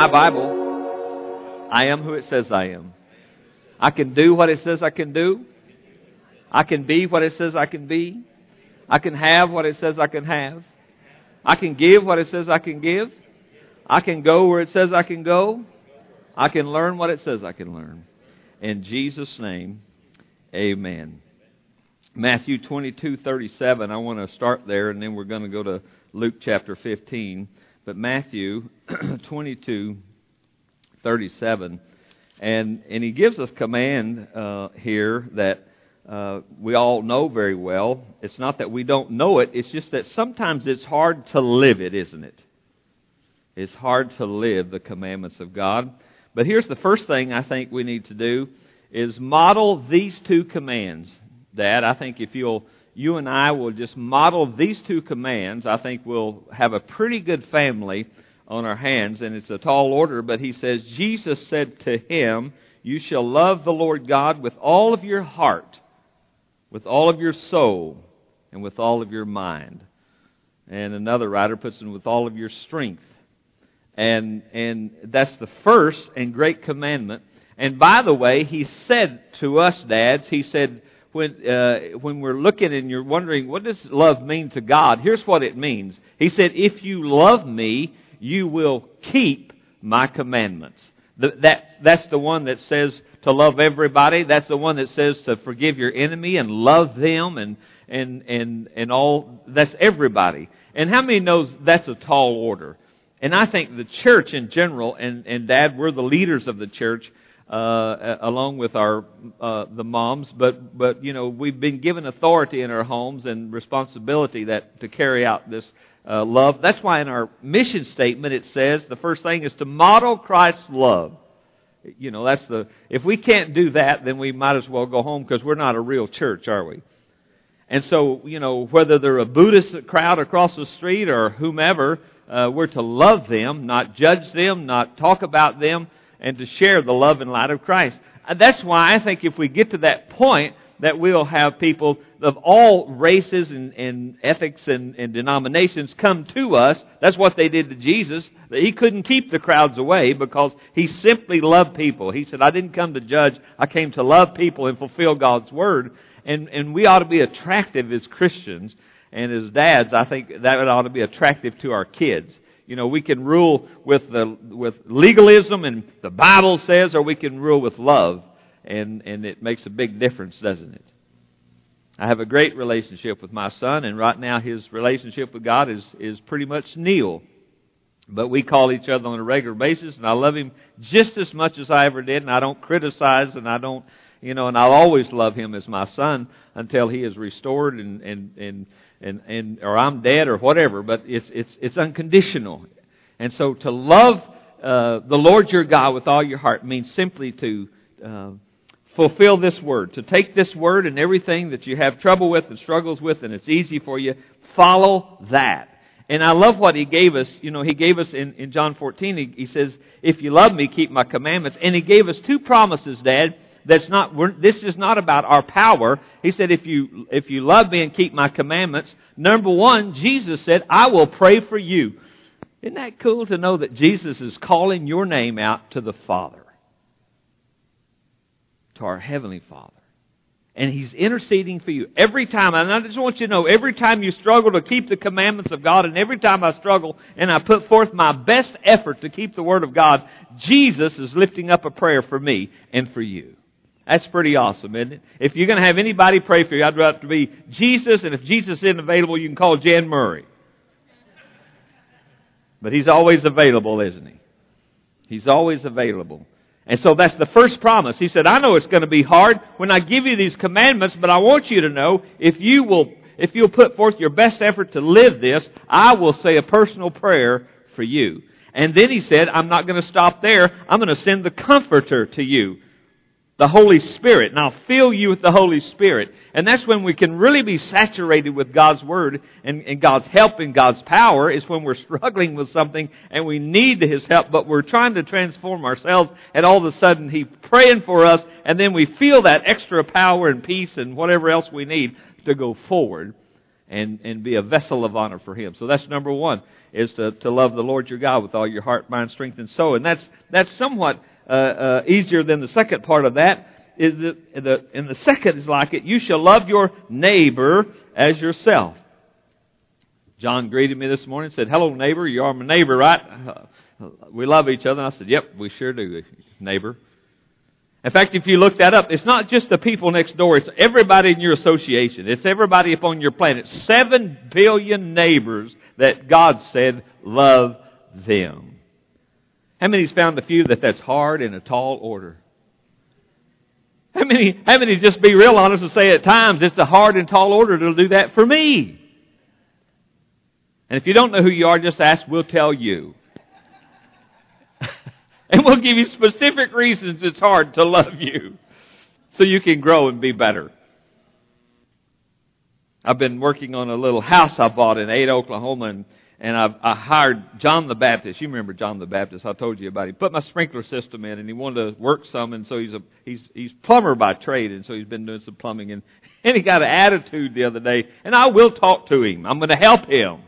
my Bible, I am who it says I am. I can do what it says I can do. I can be what it says I can be. I can have what it says I can have. I can give what it says I can give. I can go where it says I can go. I can learn what it says I can learn. In Jesus' name, amen. Matthew 22:37, I want to start there, and then we're going to go to Luke chapter 15. But Matthew 22:37, and he gives us command here that we all know very well. It's not that we don't know it, it's just that sometimes it's hard to live it, isn't it? It's hard to live the commandments of God. But here's the first thing I think we need to do is model these two commands. Dad, I think if you and I will just model these two commands, I think we'll have a pretty good family on our hands. And it's a tall order, but he says, Jesus said to him, you shall love the Lord God with all of your heart, with all of your soul, and with all of your mind. And another writer puts it with all of your strength. And that's the first and great commandment. And by the way, he said to us dads, he said, when we're looking and you're wondering, what does love mean to God? Here's what it means. He said, if you love me, you will keep my commandments. That's the one that says to love everybody. That's the one that says to forgive your enemy and love them and all. That's everybody. And how many knows that's a tall order? And I think the church in general, and Dad, we're the leaders of the church, along with the moms, but you know, we've been given authority in our homes and responsibility to carry out this love. That's why in our mission statement it says the first thing is to model Christ's love. You know, if we can't do that, then we might as well go home, because we're not a real church, are we? And so, you know, whether they're a Buddhist crowd across the street or whomever, we're to love them, not judge them, not talk about them, and to share the love and light of Christ. That's why I think if we get to that point, that we'll have people of all races and ethics and denominations come to us. That's what they did to Jesus. He couldn't keep the crowds away because he simply loved people. He said, I didn't come to judge. I came to love people and fulfill God's word. And we ought to be attractive as Christians. And as dads, I think that ought to be attractive to our kids. You know, we can rule with legalism and the Bible says, or we can rule with love. And it makes a big difference, doesn't it? I have a great relationship with my son, and right now his relationship with God is pretty much nil. But we call each other on a regular basis, and I love him just as much as I ever did, and I don't criticize, and I don't, you know, and I'll always love him as my son until he is restored and or I'm dead or whatever, but it's unconditional. And so to love the Lord your God with all your heart means simply to fulfill this word, to take this word and everything that you have trouble with and struggles with, and it's easy for you, follow that. And I love what he gave us. You know, he gave us in John 14, he says, if you love me, keep my commandments. And he gave us two promises, Dad. This is not about our power. He said, if you love me and keep my commandments, number one, Jesus said, I will pray for you. Isn't that cool to know that Jesus is calling your name out to the Father, to our Heavenly Father? And He's interceding for you every time. And I just want you to know, every time you struggle to keep the commandments of God, and every time I struggle and I put forth my best effort to keep the Word of God, Jesus is lifting up a prayer for me and for you. That's pretty awesome, isn't it? If you're going to have anybody pray for you, I'd rather be Jesus, and if Jesus isn't available, you can call Jan Murray. But He's always available, isn't He? He's always available. And so that's the first promise. He said, I know it's going to be hard when I give you these commandments, but I want you to know, if you'll put forth your best effort to live this, I will say a personal prayer for you. And then He said, I'm not going to stop there. I'm going to send the Comforter to you, the Holy Spirit, and I'll fill you with the Holy Spirit. And that's when we can really be saturated with God's Word and God's help and God's power, is when we're struggling with something and we need His help, but we're trying to transform ourselves, and all of a sudden He's praying for us, and then we feel that extra power and peace and whatever else we need to go forward. and be a vessel of honor for Him. So that's number one, is to love the Lord your God with all your heart, mind, strength, and soul. And that's somewhat easier than the second part of that. And the second is like it, you shall love your neighbor as yourself. John greeted me this morning and said, hello neighbor, you are my neighbor, right? We love each other. And I said, yep, we sure do, neighbor. In fact, if you look that up, it's not just the people next door, it's everybody in your association. It's everybody upon your planet. 7 billion neighbors that God said love them. How many's found a few that's hard in a tall order? How many just be real honest and say at times it's a hard and tall order to do that for me? And if you don't know who you are, just ask, we'll tell you. And we'll give you specific reasons it's hard to love you so you can grow and be better. I've been working on a little house I bought in Ada, Oklahoma, and I hired John the Baptist. You remember John the Baptist? I told you about him. He put my sprinkler system in, and he wanted to work some, and so he's plumber by trade, and so he's been doing some plumbing. And he got an attitude the other day, and I will talk to him. I'm going to help him.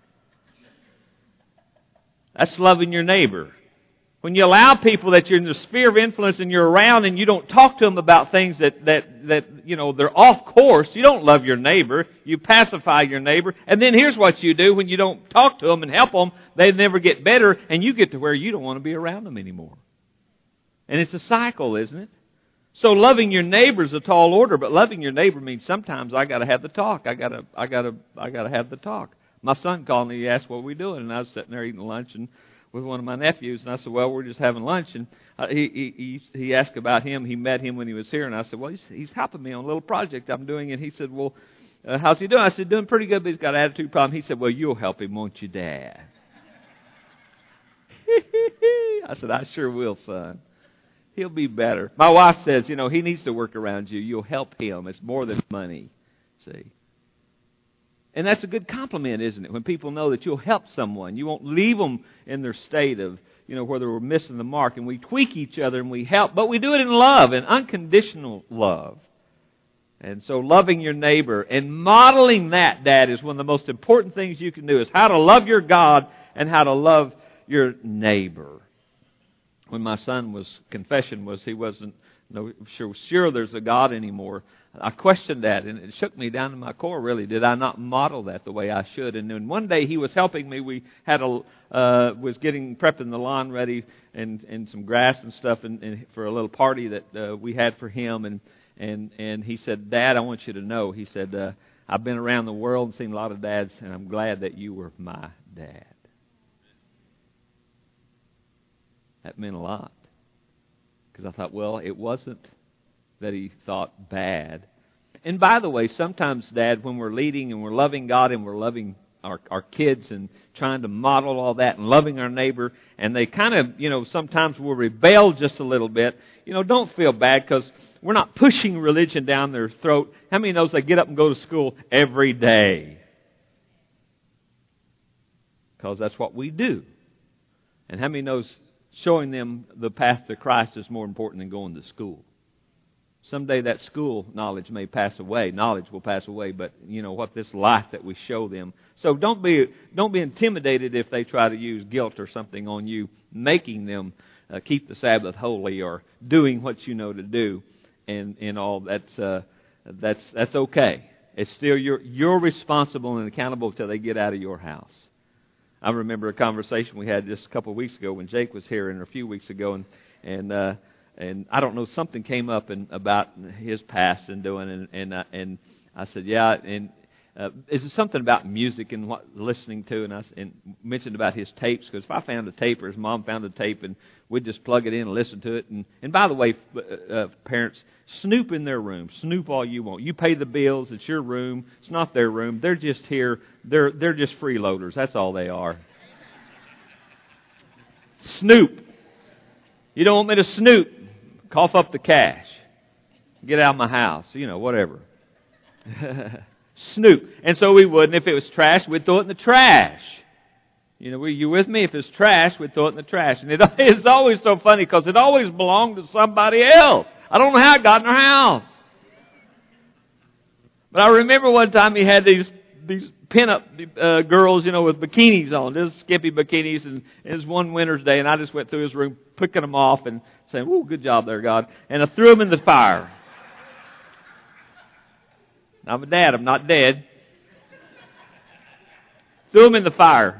That's loving your neighbor. When you allow people that you're in the sphere of influence and you're around and you don't talk to them about things that you know, they're off course, you don't love your neighbor. You pacify your neighbor. And then here's what you do when you don't talk to them and help them. They never get better and you get to where you don't want to be around them anymore. And it's a cycle, isn't it? So loving your neighbor is a tall order, but loving your neighbor means sometimes I got to have the talk. I got to have the talk. My son called me. He asked what we doing, and I was sitting there eating lunch and with one of my nephews, and I said, well, we're just having lunch. And he asked about him. He met him when he was here, and I said, well, he's helping me on a little project I'm doing. And he said, well, how's he doing? I said, doing pretty good, but he's got an attitude problem. He said, well, you'll help him, won't you, Dad? I said, I sure will, son. He'll be better. My wife says, you know, he needs to work around you. You'll help him. It's more than money, see. And that's a good compliment, isn't it? When people know that you'll help someone. You won't leave them in their state of, you know, where they were missing the mark. And we tweak each other and we help. But we do it in love, in unconditional love. And so loving your neighbor and modeling that, Dad, is one of the most important things you can do. Is how to love your God and how to love your neighbor. When my son confession was he wasn't sure there's a God anymore, I questioned that, and it shook me down to my core, really. Did I not model that the way I should? And then one day he was helping me. We had was prepping the lawn ready and some grass and stuff and for a little party that we had for him. And he said, Dad, I want you to know, he said, I've been around the world and seen a lot of dads, and I'm glad that you were my dad. That meant a lot. Because I thought, well, it wasn't that he thought bad. And by the way, sometimes, Dad, when we're leading and we're loving God and we're loving our kids and trying to model all that and loving our neighbor, and they kind of, you know, sometimes will rebel just a little bit, you know, don't feel bad because we're not pushing religion down their throat. How many knows they get up and go to school every day? Because that's what we do. And how many knows showing them the path to Christ is more important than going to school? Someday that school knowledge may pass away. Knowledge will pass away, but you know what, this life that we show them. So don't be intimidated if they try to use guilt or something on you, making them keep the Sabbath holy or doing what you know to do, and all that's okay. It's still you're responsible and accountable till they get out of your house. I remember a conversation we had just a couple of weeks ago when Jake was here, and a few weeks ago, and I don't know, something came up about his past and doing, and I said, yeah, and is it something about music and what listening to, and I mentioned about his tapes, because if I found a tape or his mom found a tape, and we'd just plug it in and listen to it, and by the way, parents, snoop in their room, snoop all you want. You pay the bills, it's your room, it's not their room, they're just here, they're just freeloaders, that's all they are. Snoop. You don't want me to snoop? Cough up the cash. Get out of my house. You know, whatever. Snoop. And so we would. And if it was trash, we'd throw it in the trash. You know, were you with me? If it's trash, we'd throw it in the trash. And it's always so funny because it always belonged to somebody else. I don't know how it got in our house. But I remember one time he had these these pin-up girls, with bikinis on, just skimpy bikinis, and it was one winter's day, and I just went through his room, picking them off, and saying, "Woo, good job there, God," and I threw them in the fire. I'm a dad, I'm not dead. Threw them in the fire.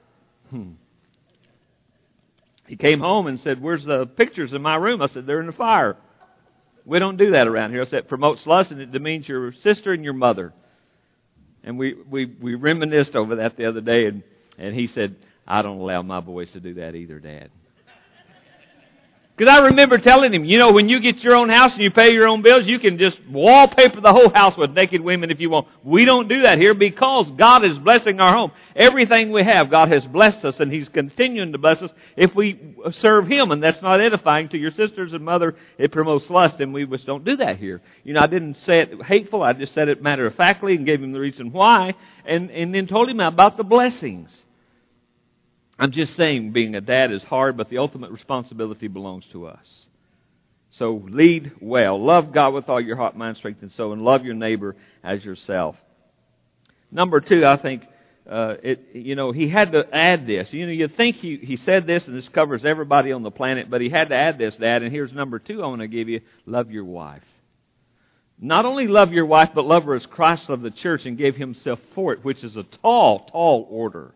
He came home and said, "Where's the pictures in my room?" I said, "They're in the fire." We don't do that around here. I said, "It promotes lust, and it demeans your sister and your mother." And we reminisced over that the other day, and he said, "I don't allow my boys to do that either, Dad." Because I remember telling him, when you get your own house and you pay your own bills, you can just wallpaper the whole house with naked women if you want. We don't do that here because God is blessing our home. Everything we have, God has blessed us, and He's continuing to bless us if we serve Him. And that's not edifying to your sisters and mother. It promotes lust, and we just don't do that here. I didn't say it hateful. I just said it matter-of-factly and gave him the reason why, and then told him about the blessings. I'm just saying being a dad is hard, but the ultimate responsibility belongs to us. So lead well. Love God with all your heart, mind, strength, and soul, and love your neighbor as yourself. Number 2, I think, he had to add this. You think he said this, and this covers everybody on the planet, but he had to add this, Dad, and here's number 2 I want to give you. Love your wife. Not only love your wife, but love her as Christ loved the church and gave Himself for it, which is a tall, tall order.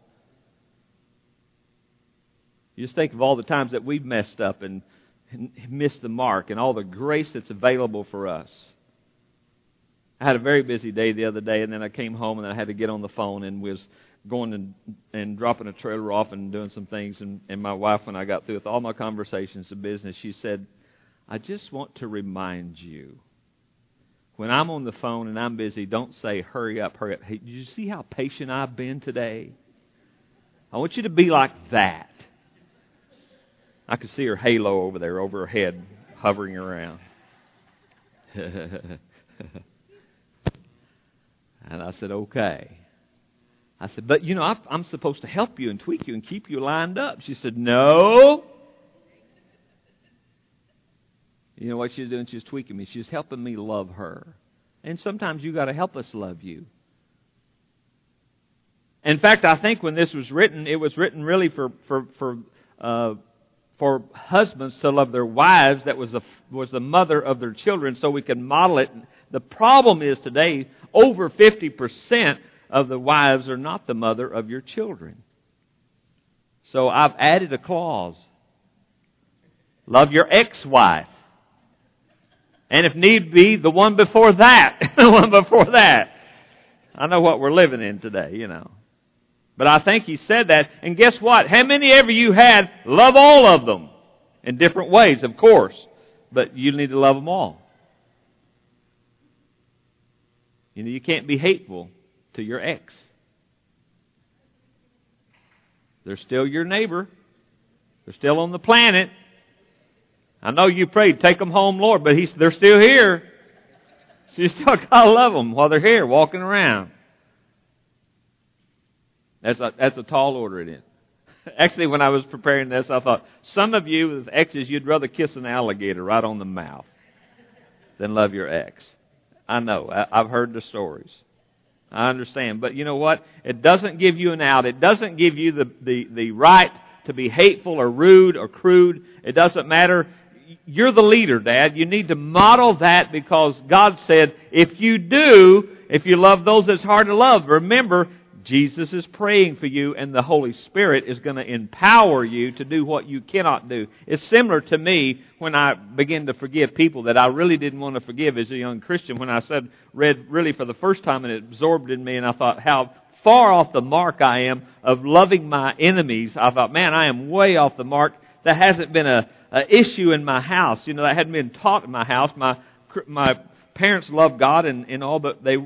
You just think of all the times that we've messed up and missed the mark and all the grace that's available for us. I had a very busy day the other day, and then I came home and I had to get on the phone and was going and dropping a trailer off and doing some things. And my wife, when I got through with all my conversations of business, she said, "I just want to remind you, when I'm on the phone and I'm busy, don't say, 'Hurry up, hurry up.' Hey, did you see how patient I've been today? I want you to be like that." I could see her halo over there, over her head, hovering around. And I said, "Okay." I said, "But, I'm supposed to help you and tweak you and keep you lined up." She said, "No." You know what she was doing? She was tweaking me. She was helping me love her. And sometimes you got to help us love you. In fact, I think when this was written, it was written really for husbands to love their wives. That was the mother of their children, so we can model it. The problem is today, over 50% of the wives are not the mother of your children. So I've added a clause. Love your ex-wife. And if need be, the one before that. The one before that. I know what we're living in today, But I think he said that. And guess what? How many ever you had, love all of them. In different ways, of course. But you need to love them all. You can't be hateful to your ex. They're still your neighbor. They're still on the planet. I know you prayed, "Take them home, Lord," but they're still here. So you still got to love them while they're here, walking around. That's a tall order, it is. Actually, when I was preparing this, I thought, some of you with exes, you'd rather kiss an alligator right on the mouth than love your ex. I know. I've heard the stories. I understand. But you know what? It doesn't give you an out. It doesn't give you the right to be hateful or rude or crude. It doesn't matter. You're the leader, Dad. You need to model that because God said, if you love those that's hard to love, remember, Jesus is praying for you, and the Holy Spirit is going to empower you to do what you cannot do. It's similar to me when I began to forgive people that I really didn't want to forgive as a young Christian. When I read really for the first time, and it absorbed in me, and I thought how far off the mark I am of loving my enemies. I thought, man, I am way off the mark. That hasn't been a issue in my house. That hadn't been taught in my house. My parents loved God and all, but they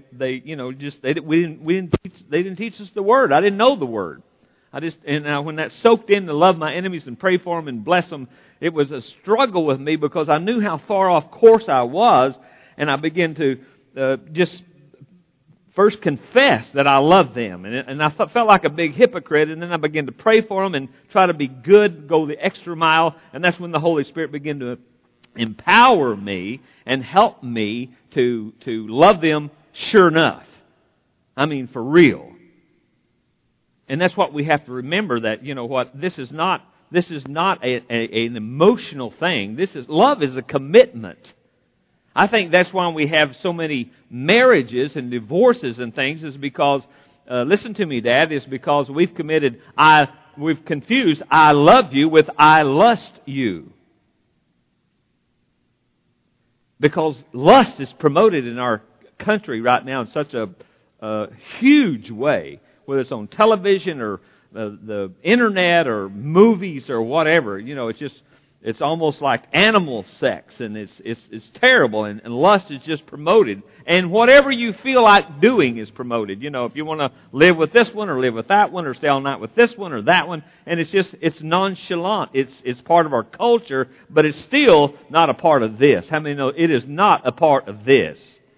didn't teach us the Word. I didn't know the Word. When that soaked in to love my enemies and pray for them and bless them, it was a struggle with me because I knew how far off course I was, and I began to just first confess that I loved them, and I felt like a big hypocrite, and then I began to pray for them and try to be good, go the extra mile, and that's when the Holy Spirit began to empower me and help me to love them sure enough. I mean, for real. And that's what we have to remember, that, you know what, this is not an emotional thing. Love is a commitment. I think that's why we have so many marriages and divorces and things, is because, listen to me, Dad, is because we've confused I love you with I lust you. Because lust is promoted in our country right now in such a huge way, whether it's on television or the internet or movies or whatever. You know, it's almost like animal sex, and it's terrible, and lust is just promoted. And whatever you feel like doing is promoted. You know, if you want to live with this one or live with that one or stay all night with this one or that one, and it's nonchalant. It's part of our culture, but it's still not a part of this. How many know it is not a part of this?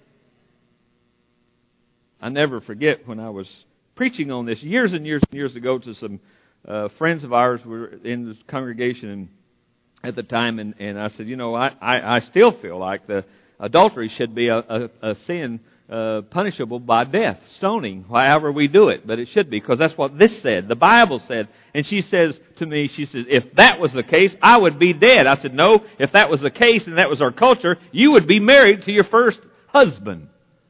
I never forget when I was preaching on this years and years and years ago to some friends of ours who were in the congregation at the time, and I said, you know, I still feel like the adultery should be a sin punishable by death, stoning, however we do it, but it should be, because that's what this said, the Bible said. And she says to me, she says, if that was the case, I would be dead. I said, no, if that was the case and that was our culture, you would be married to your first husband.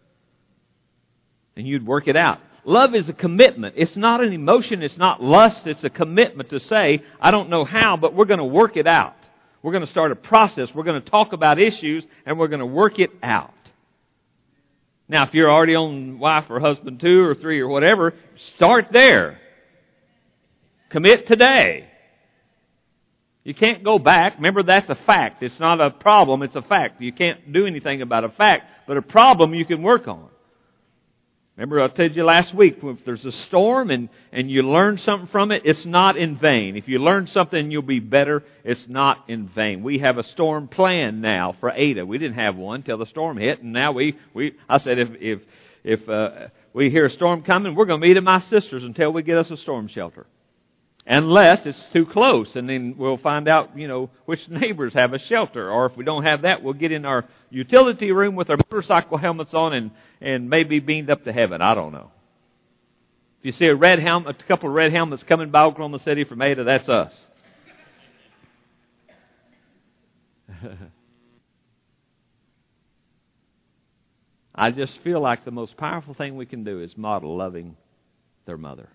And you'd work it out. Love is a commitment. It's not an emotion. It's not lust. It's a commitment to say, I don't know how, but we're going to work it out. We're going to start a process. We're going to talk about issues, and we're going to work it out. Now, if you're already on wife or husband 2 or 3 or whatever, start there. Commit today. You can't go back. Remember, that's a fact. It's not a problem. It's a fact. You can't do anything about a fact, but a problem you can work on. Remember, I told you last week, if there's a storm and you learn something from it, it's not in vain. If you learn something, you'll be better. It's not in vain. We have a storm plan now for Ada. We didn't have one till the storm hit, and now I said if we hear a storm coming, we're going to meet at my sister's until we get us a storm shelter. Unless it's too close, and then we'll find out, you know, which neighbors have a shelter. Or if we don't have that, we'll get in our utility room with our motorcycle helmets on and maybe beamed up to heaven. I don't know. If you see a couple of red helmets coming by Oklahoma City from Ada, that's us. I just feel like the most powerful thing we can do is model loving their mother.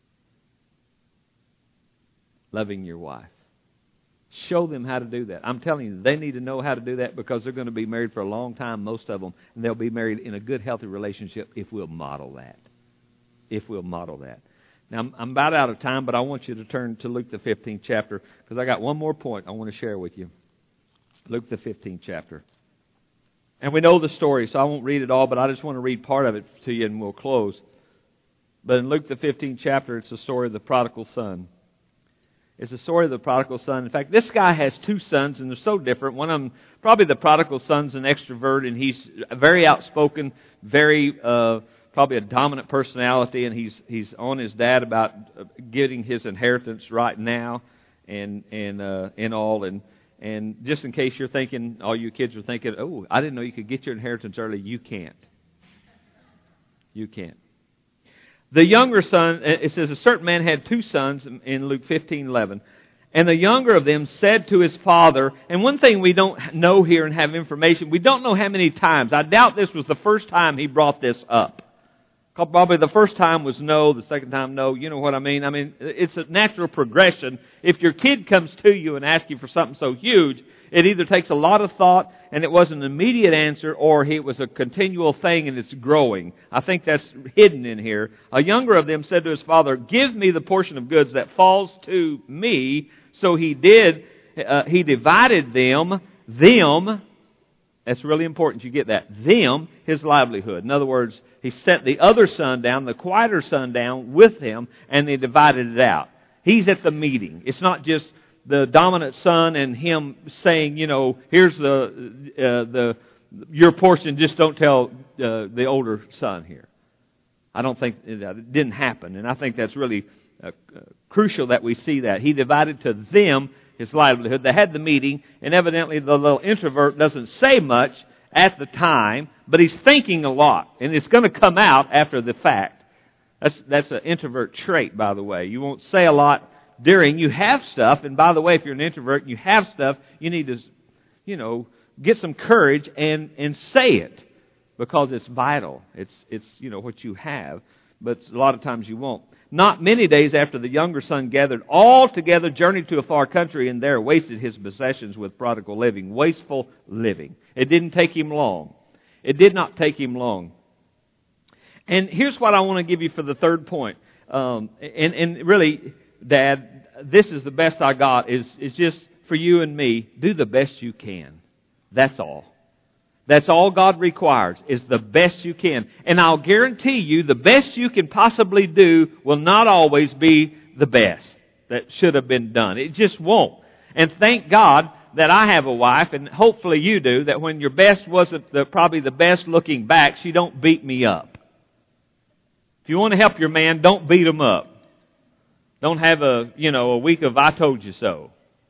Loving your wife. Show them how to do that. I'm telling you, they need to know how to do that, because they're going to be married for a long time, most of them, and they'll be married in a good, healthy relationship if we'll model that. If we'll model that. Now, I'm about out of time, but I want you to turn to Luke the 15th chapter, because I got one more point I want to share with you. Luke the 15th chapter. And we know the story, so I won't read it all, but I just want to read part of it to you, and we'll close. But in Luke the 15th chapter, it's the story of the prodigal son. It's the story of the prodigal son. In fact, this guy has 2 sons, and they're so different. One of them, probably the prodigal son's an extrovert, and he's very outspoken, very probably a dominant personality, and he's on his dad about getting his inheritance right now, and all. And just in case you're thinking, all you kids are thinking, oh, I didn't know you could get your inheritance early. You can't. You can't. The younger son, it says, a certain man had 2 sons in Luke 15:11. And the younger of them said to his father, and one thing we don't know here and have information, we don't know how many times. I doubt this was the first time he brought this up. Probably the first time was no, the second time no. You know what I mean? I mean, it's a natural progression. If your kid comes to you and asks you for something so huge, it either takes a lot of thought and it was an immediate answer, or it was a continual thing and it's growing. I think that's hidden in here. A younger of them said to his father, give me the portion of goods that falls to me. So he did. He divided them. That's really important you get that. His livelihood. In other words, he set the other son down, the quieter son down with him, and they divided it out. He's at the meeting. It's not just the dominant son and him saying, you know, here's your portion, just don't tell the older son here. I don't think it didn't happen, and I think that's really crucial that we see that. He divided to them his livelihood. They had the meeting, and evidently the little introvert doesn't say much, at the time, but he's thinking a lot, and it's going to come out after the fact. That's an introvert trait, by the way. You won't say a lot during. You have stuff, and by the way, if you're an introvert and you have stuff, you need to, get some courage and say it, because it's vital. It's what you have, but a lot of times you won't. Not many days after the younger son gathered all together, journeyed to a far country, and there wasted his possessions with prodigal living, wasteful living. It didn't take him long. It did not take him long. And here's what I want to give you for the third point. And really, Dad, this is the best I got, is just for you and me, do the best you can. That's all. That's all God requires, is the best you can. And I'll guarantee you, the best you can possibly do will not always be the best that should have been done. It just won't. And thank God that I have a wife, and hopefully you do, that when your best wasn't probably the best looking back, she don't beat me up. If you want to help your man, don't beat him up. Don't have a week of I told you so.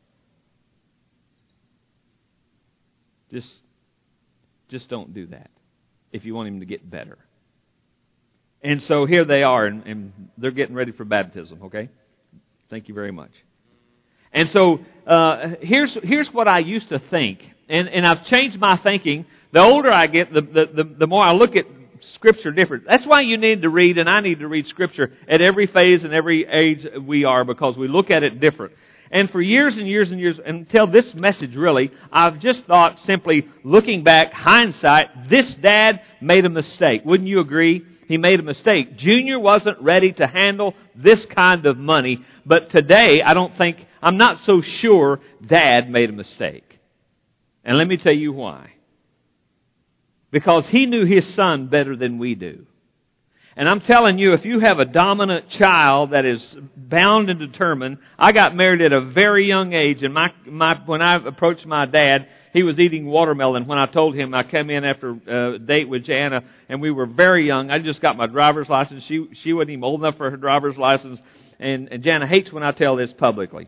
Just don't do that if you want him to get better. And so here they are, and they're getting ready for baptism, okay? Thank you very much. And so here's what I used to think, and I've changed my thinking. The older I get, the more I look at Scripture different. That's why you need to read, and I need to read Scripture at every phase and every age we are, because we look at it different. And for years and years and years, until this message really, I've just thought simply, looking back, hindsight, this dad made a mistake. Wouldn't you agree? He made a mistake. Junior wasn't ready to handle this kind of money. But today, I'm not so sure Dad made a mistake. And let me tell you why. Because he knew his son better than we do. And I'm telling you, if you have a dominant child that is bound and determined, I got married at a very young age, and when I approached my dad, he was eating watermelon. When I told him, I came in after a date with Jana, and we were very young. I just got my driver's license. She wasn't even old enough for her driver's license, and Jana hates when I tell this publicly.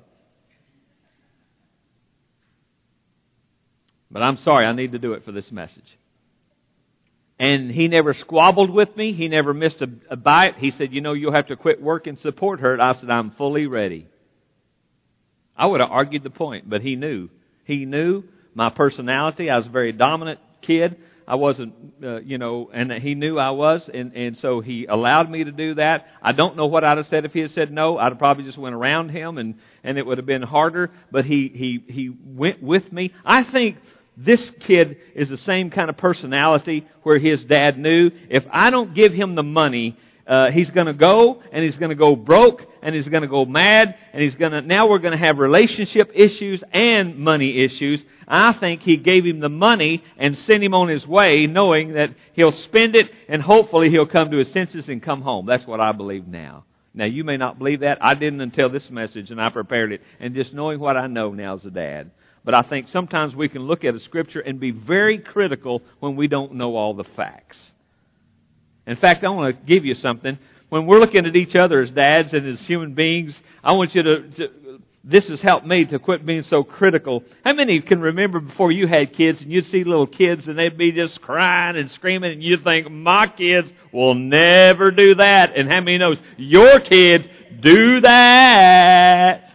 But I'm sorry, I need to do it for this message. And he never squabbled with me. He never missed a bite. He said, you'll have to quit work and support her. And I said, I'm fully ready. I would have argued the point, but he knew. He knew my personality. I was a very dominant kid. I wasn't, and he knew I was. And so he allowed me to do that. I don't know what I'd have said if he had said no. I'd have probably just went around him, and it would have been harder. But he went with me. I think this kid is the same kind of personality where his dad knew, if I don't give him the money, he's going to go, and he's going to go broke, and he's going to go mad, and now we're going to have relationship issues and money issues. I think he gave him the money and sent him on his way, knowing that he'll spend it, and hopefully he'll come to his senses and come home. That's what I believe now. Now, you may not believe that. I didn't until this message, and I prepared it. And just knowing what I know now as a dad. But I think sometimes we can look at a Scripture and be very critical when we don't know all the facts. In fact, I want to give you something. When we're looking at each other as dads and as human beings, I want you this has helped me to quit being so critical. How many can remember before you had kids and you'd see little kids and they'd be just crying and screaming, and you'd think, my kids will never do that. And how many knows your kids do that?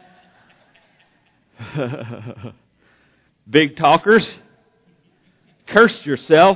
Big talkers. Cursed yourself.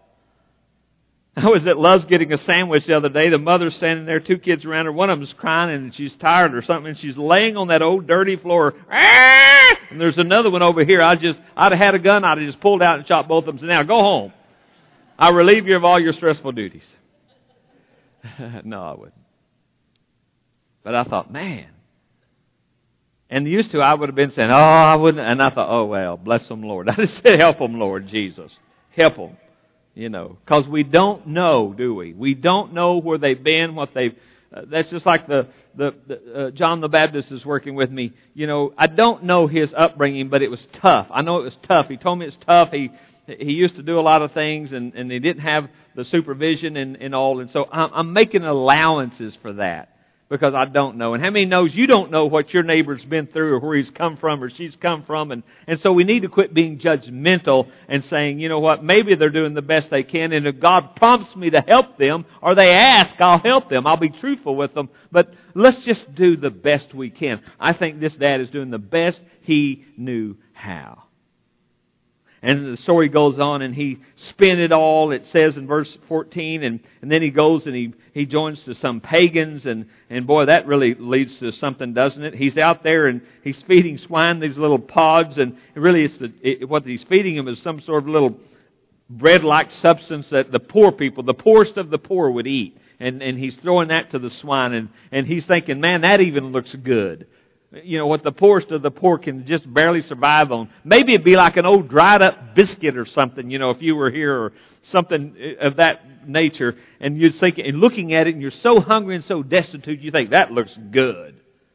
I was at Love's getting a sandwich the other day. The mother's standing there, 2 kids around her. One of them's crying and she's tired or something, and she's laying on that old dirty floor. And there's another one over here. I'd have had a gun, I'd have just pulled out and shot both of them. So now go home. I'll relieve you of all your stressful duties. No, I wouldn't. But I thought, man. And used to, I would have been saying, I wouldn't. And I thought, oh, well, bless them, Lord. I just said, help them, Lord Jesus. Help them. Because we don't know, do we? We don't know where they've been, what they've... that's just like John the Baptist is working with me. I don't know his upbringing, but it was tough. I know it was tough. He told me it's tough. He used to do a lot of things, and he didn't have the supervision and all. And so I'm making allowances for that. because I don't know. And how many knows you don't know what your neighbor's been through or where he's come from or she's come from. And so we need to quit being judgmental and saying, you know what, maybe they're doing the best they can. And if God prompts me to help them or they ask, I'll help them. I'll be truthful with them. But let's just do the best we can. I think this dad is doing the best he knew how. And the story goes on, and he spent it all, it says in verse 14, and then he goes and he joins to some pagans, and boy, that really leads to something, doesn't it? He's out there and he's feeding swine these little pods, and really what he's feeding them is some sort of little bread-like substance that the poor people, the poorest of the poor would eat. And he's throwing that to the swine, and he's thinking, man, that even looks good. You know, what the poorest of the poor can just barely survive on. Maybe it'd be like an old dried up biscuit or something, you know, if you were here, or something of that nature. And you'd think, and looking at it, and you're so hungry and so destitute, you think, that looks good.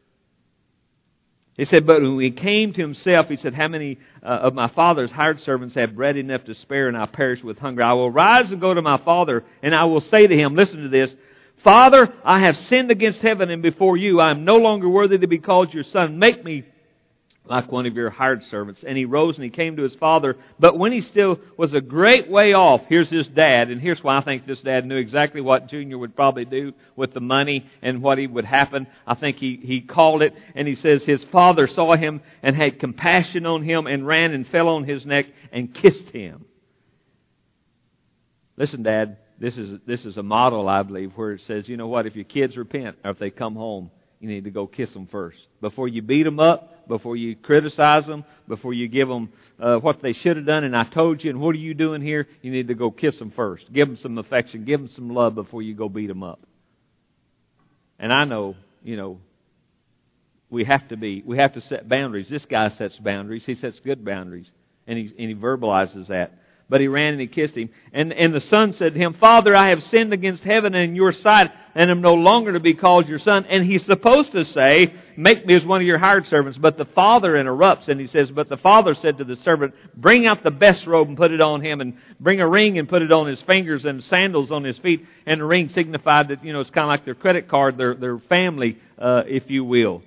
He said, but when he came to himself, he said, how many of my father's hired servants have bread enough to spare, and I perish with hunger? I will rise and go to my father, and I will say to him, listen to this, Father, I have sinned against heaven and before you. I am no longer worthy to be called your son. Make me like one of your hired servants. And he rose and he came to his father. But when he still was a great way off, here's his dad. And here's why I think this dad knew exactly what Junior would probably do with the money and what would happen. I think he called it. And he says his father saw him and had compassion on him and ran and fell on his neck and kissed him. Listen, Dad. This is a model, I believe, where it says, you know what, if your kids repent or if they come home, you need to go kiss them first. Before you beat them up, before you criticize them, before you give them what they should have done, and I told you, and what are you doing here? You need to go kiss them first. Give them some affection, give them some love before you go beat them up. And I know, you know, we have to set boundaries. This guy sets boundaries. He sets good boundaries. And he verbalizes that. But he ran and he kissed him. And the son said to him, Father, I have sinned against heaven and in your sight, and am no longer to be called your son. And he's supposed to say, make me as one of your hired servants. But the father interrupts, and he says, but the father said to the servant, bring out the best robe and put it on him, and bring a ring and put it on his fingers, and sandals on his feet. And the ring signified that, you know, it's kind of like their credit card, their family, if you will.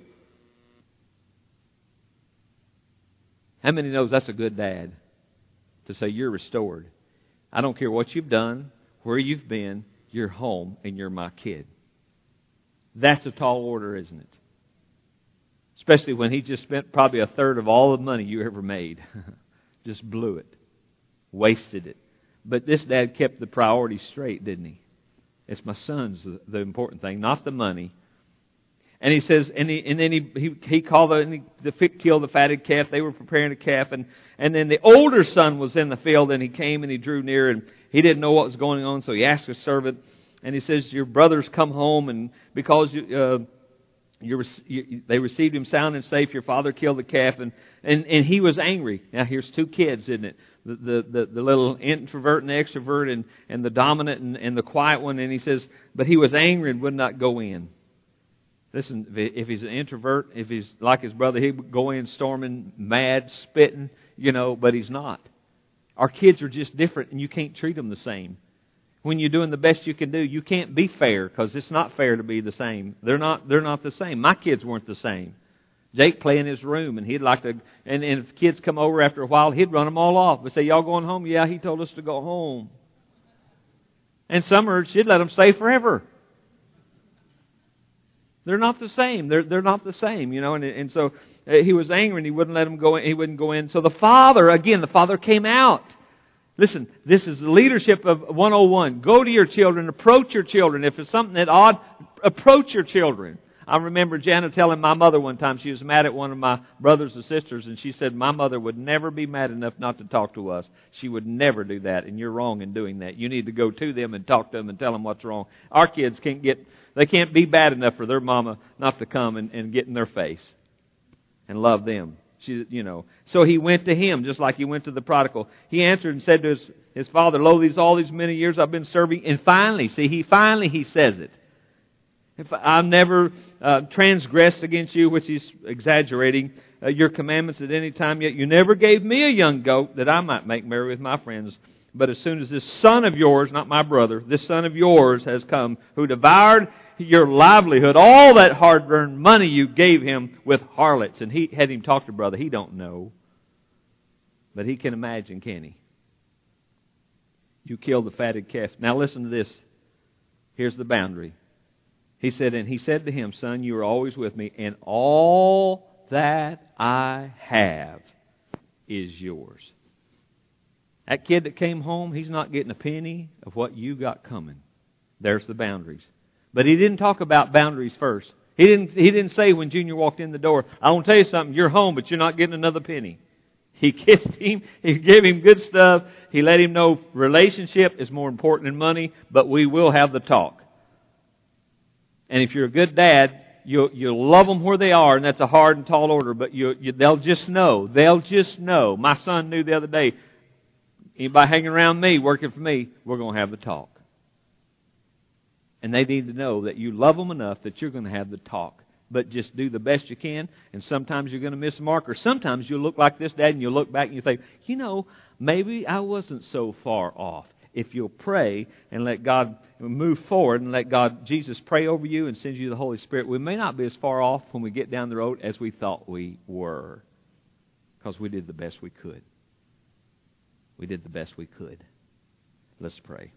How many knows that's a good dad? To say you're restored. I don't care what you've done, where you've been, you're home and you're my kid. That's a tall order, isn't it? Especially when he just spent probably a third of all the money you ever made. Just blew it. Wasted it. But this dad kept the priorities straight, didn't he? It's my son's the important thing, not the money. And he says, and then he called killed the fatted calf. They were preparing a calf, and then the older son was in the field, and he came and he drew near, and he didn't know what was going on, so he asked his servant, and he says, your brothers come home, and because they received him sound and safe, your father killed the calf, and he was angry. Now here's two kids, isn't it? The little introvert and the extrovert, and the dominant and the quiet one, and he says, but he was angry and would not go in. Listen, if he's an introvert, if he's like his brother, he would go in storming, mad, spitting, you know, but he's not. Our kids are just different, and you can't treat them the same. When you're doing the best you can do, you can't be fair, because it's not fair to be the same. They're not the same. My kids weren't the same. Jake play in his room, and he'd like to, and if kids come over after a while, he'd run them all off. But say, y'all going home? Yeah, he told us to go home. And some she'd let them stay forever. They're not the same. They're not the same, you know. And so he was angry and he wouldn't let him go in. He wouldn't go in. So the father came out. Listen, this is the leadership of 101. Go to your children, approach your children. If it's something that odd, approach your children. I remember Jana telling my mother one time, she was mad at one of my brothers or sisters, and she said, my mother would never be mad enough not to talk to us. She would never do that, and you're wrong in doing that. You need to go to them and talk to them and tell them what's wrong. Our kids can't be bad enough for their mama not to come and get in their face and love them. So he went to him, just like he went to the prodigal. He answered and said to his father, lo, all these many years I've been serving. And finally, he says it. If I've never transgressed against you, which he's exaggerating, your commandments at any time yet. You never gave me a young goat that I might make merry with my friends. But as soon as this son of yours, not my brother, this son of yours has come, who devoured your livelihood, all that hard-earned money you gave him with harlots. And he had him talk to brother. He don't know. But he can imagine, can he? You killed the fatted calf. Now listen to this. Here's the boundary. He said, and he said to him, son, you are always with me, and all that I have is yours. That kid that came home, he's not getting a penny of what you got coming. There's the boundaries. But he didn't talk about boundaries first. He didn't say when Junior walked in the door, I want to tell you something, you're home, but you're not getting another penny. He kissed him. He gave him good stuff. He let him know relationship is more important than money, but we will have the talk. And if you're a good dad, you'll love them where they are, and that's a hard and tall order, but they'll just know. They'll just know. My son knew the other day, anybody hanging around me, working for me, we're going to have the talk. And they need to know that you love them enough that you're going to have the talk. But just do the best you can, and sometimes you're going to miss the mark, or sometimes you'll look like this dad, and you'll look back and you think, maybe I wasn't so far off. If you'll pray and let God move forward and let Jesus pray over you and send you the Holy Spirit, we may not be as far off when we get down the road as we thought we were. Because we did the best we could. We did the best we could. Let's pray.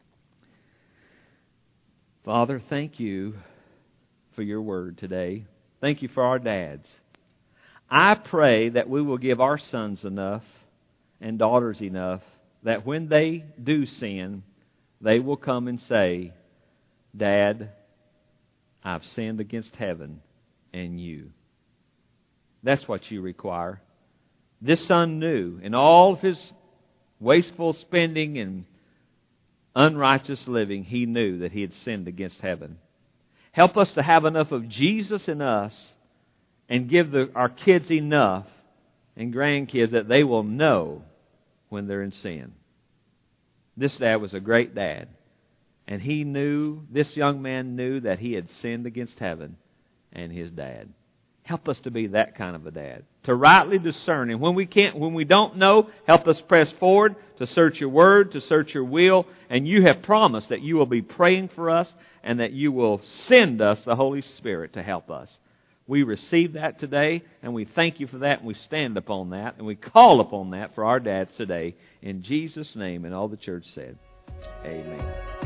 Father, thank you for your word today. Thank you for our dads. I pray that we will give our sons enough and daughters enough that when they do sin, they will come and say, Dad, I've sinned against heaven and you. That's what you require. This son knew in all of his wasteful spending and unrighteous living, he knew that he had sinned against heaven. Help us to have enough of Jesus in us and give our kids enough and grandkids that they will know when they're in sin. This dad was a great dad. And this young man knew that he had sinned against heaven and his dad. Help us to be that kind of a dad. To rightly discern. And when we don't know, help us press forward to search your word, to search your will. And you have promised that you will be praying for us and that you will send us the Holy Spirit to help us. We receive that today, and we thank you for that, and we stand upon that, and we call upon that for our dads today. In Jesus' name, and all the church said, amen.